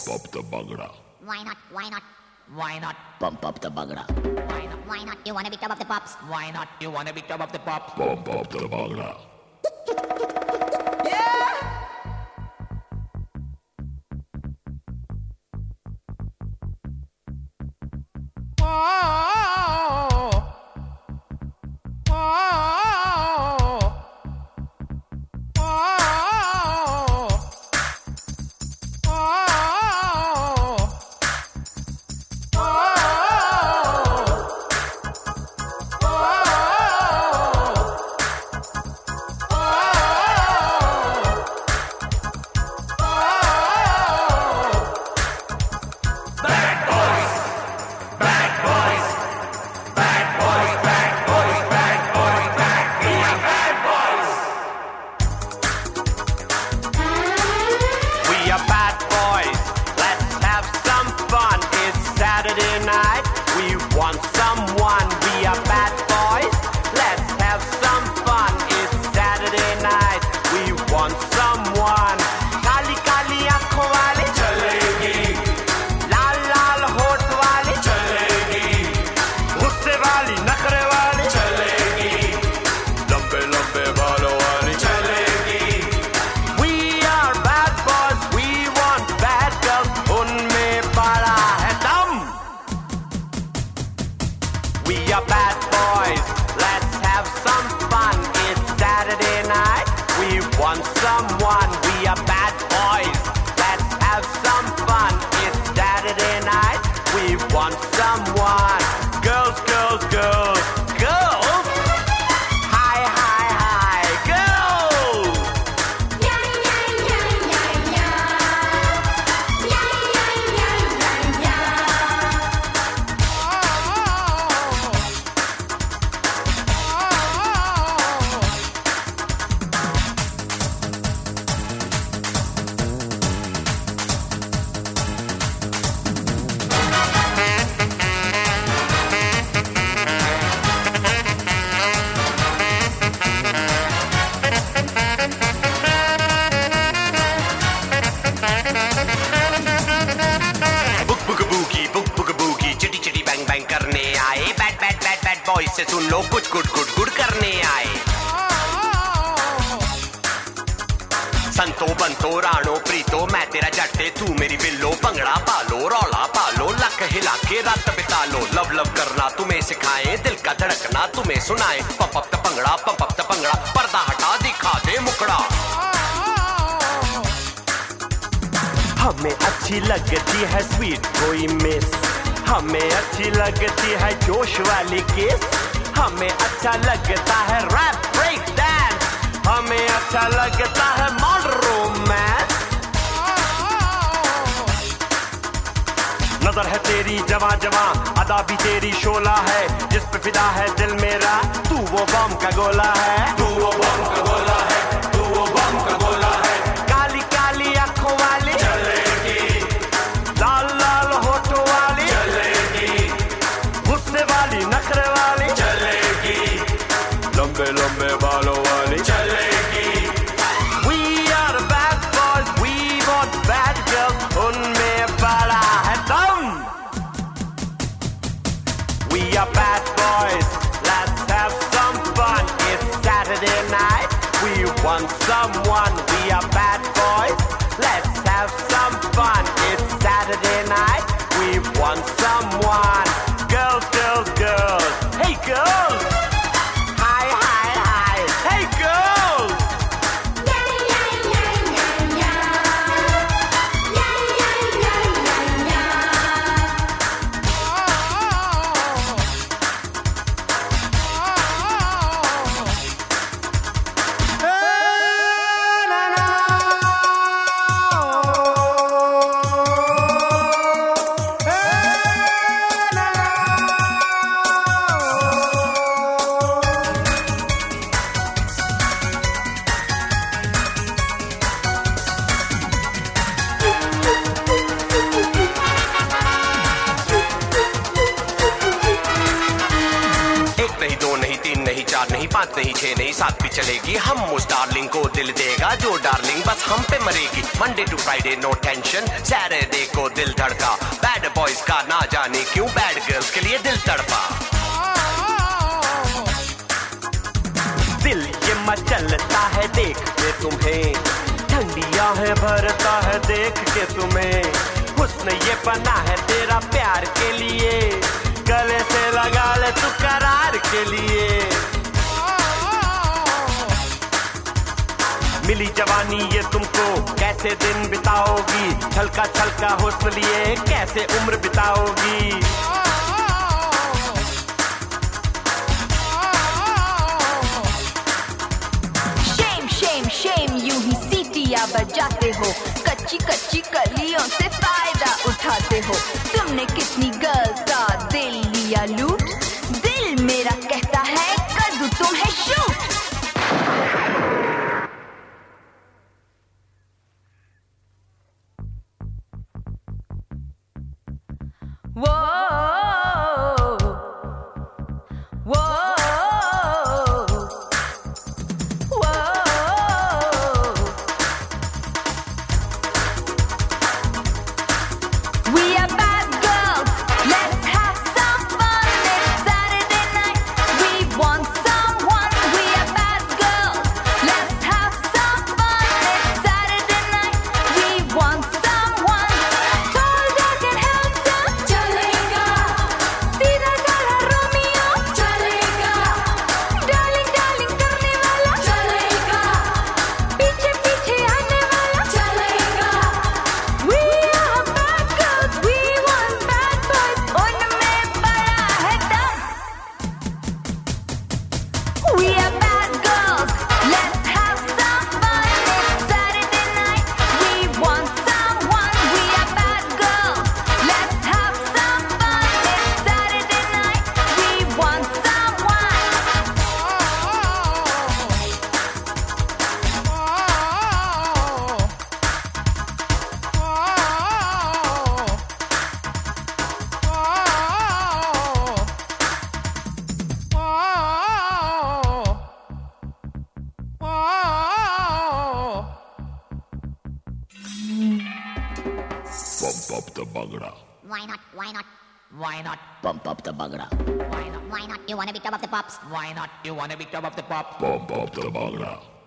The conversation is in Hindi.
up the Bhangra. Why not? Why not? Why not? Pump up the Bhangra. Why not? Why not? You wanna be top of the pops? Why not? You wanna be top of the pops? Pump up the Bhangra. से सुन लो कुछ गुड गुड गुड करने आए। संतो बंतो राणो प्रीतो मैं तेरा जट्टे तू मेरी बिल्लो, भंगड़ा पालो रौला पालो लक हिला के रात बिता लो। लव लव करना तुम्हें सिखाए, दिल का धड़कना तुम्हें सुनाए। Pump up the bhangra pump up the bhangra, पर्दा हटा दिखा दे मुखड़ा। हमें अच्छी लगती है स्वीट कोई मिस, हमें अच्छी लगती है जोश वाली किस, हमें अच्छा लगता है रैप ब्रेक डांस, हमें अच्छा लगता है मॉडर्न रोमांस। नजर है तेरी जवां जवां, अदा भी तेरी शोला है, जिस पे फिदा है दिल मेरा तू वो बम का गोला है, तू वो बम का गोला है, तू वो बम का गोला है। काली काली आंखों वाली चलेगी, लाल लाल होठों वाली चलेगी, गुस्से वाली नखरे वाली चलेगी, लंबे लंबे बालों वाली चलेगी। We are the bad boys, we want bad girls, उनमें बड़ा है दम। We are bad boys, let's have some fun, it's Saturday night, we want someone. We are bad boys, let's have some fun, it's Saturday night, we want someone. Girls, girls, girls, hey girls, hi, hi, hi, hey girls. चार नहीं, पाँच नहीं, छह नहीं, सात भी चलेगी। हम उस डार्लिंग को दिल देगा जो डार्लिंग बस हम पे मरेगी। Monday to Friday no tension, Saturday को दिल धड़का। बैड बॉयज का ना जाने क्यों बैड गर्ल्स के लिए दिल तड़पा। दिल ये मचलता है देख के तुम्हें, ठंडियां है भरता है देख के तुम्हें। हुस्न ये बना है तेरा प्यार के लिए, गले से लगा ले तू करार के लिए। मिली जवानी ये तुमको कैसे दिन बिताओगी, छलका छलका हुस्न लिए कैसे उम्र बिताओगी। शेम यूं ही सीटियां बजाते हो, कच्ची कच्ची कलियों से फायदा उठाते हो। तुमने कितनी गर्ल्स का दिल लिया लूट, दिल मेरा कहता है कर दूं तुम्हें शूट। वो Pump up the Bhangra. Why not? Why not? Why not? Pump up the Bhangra. Why not? Why not? You wanna be top of the pops? Why not? You wanna be top of the pops? Pump up the Bhangra.